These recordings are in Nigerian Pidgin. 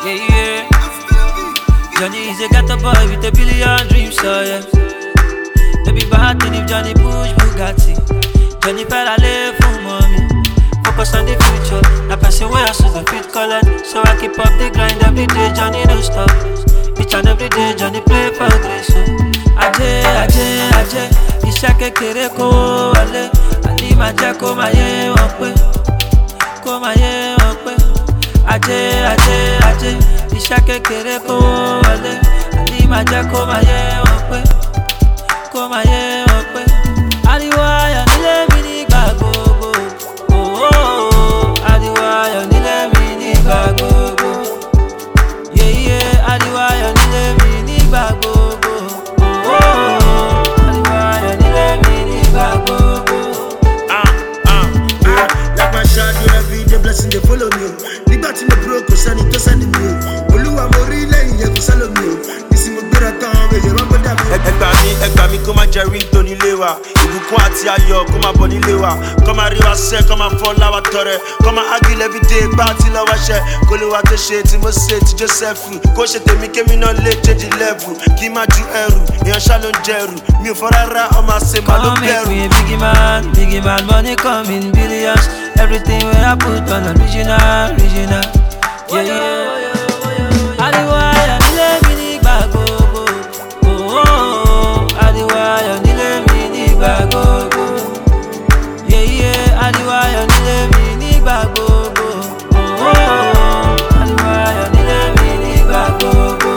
Yeah, yeah. Johnny is a ghetto boy with a billion dreams, so yeah. No be bad thing if Johnny push Bugatti. Johnny fella live for mommy. Focus on the future. Na person where I should fit collect. So I keep up the grind every day. Johnny don't stop. Each and every day Johnny play for grace. So Ajé. Iṣẹ́ kékeré kó wọlé. Àní máa jẹ́ kó máa yé wọn pé. Kó máa yé wọn pé. Ajé. Iṣẹ́ kékeré kó wọlé. Àní máa jẹ́ kó máa yé wọn pé. Kó máa yé wọn pé. Ariwo ayọ̀ nílé mi nígbà gbogbo. Ariwo ayọ̀ nílé mi nígbà gbogbo. Yeah, ariwo ayọ̀ nílé mi nígbà gbogbo. Ariwo ayọ̀ nílé mi nígbà gbogbo. Like my shadow every day, blessing they follow me. Nígbà tí mo broke, kò sẹ́ni tó sẹ́ni mi o. Olúwa mo rí lẹ́yìn yẹn kò sálọ mi o. Ìsìn mo gbéra tán, èyàn máa ń bọ́dà mi. Ẹgbà mi kó má jẹ ringtone nílé wa. Ìbùkún àti ayọ̀ kó má bọ̀ nílé wa. Kó má rí wa sẹ́, kó má fọ́ láwa tọrẹ. Kó má argue everyday, gbá àti lọ́wọ́ ṣẹ. Kó lè wá tó ṣe tí mo ṣe ti Joseph. Kó ṣe tèmi kémi náà lè change the level. Kí má ju ẹrù, èèyàn ṣá ló ń jẹrù. Mi ò fọ́ rárá, ọmọ àṣẹ màá ló bẹ̀rù. Come make me biggie man, money come in billions. Everything where I put on original. Yeah. Ariwo ayọ̀ nílé mi nígbà gbogbo. Ariwo ayọ̀ nílé mi nígbà gbogbo. Yeah. Ariwo ayọ̀ nílé mi nígbà gbogbo. Ariwo ayọ̀ nílé mi nígbà gbogbo.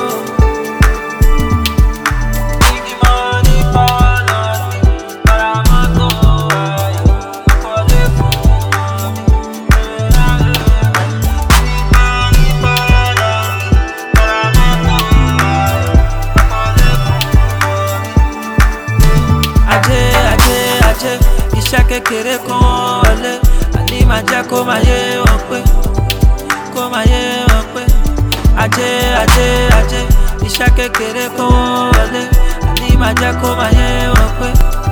Biggie money fall on me, Paramount ayọ̀ kọ́lé fún mi. Ajé, iṣẹ́ kékeré kan wọlé. Àní máa jẹ́ kó máa yé wọn pé. Kó máa yé wọn pé. Ajé, iṣẹ́ kékeré kan wọlé. Àní máa jẹ́ kó máa yé wọn pé.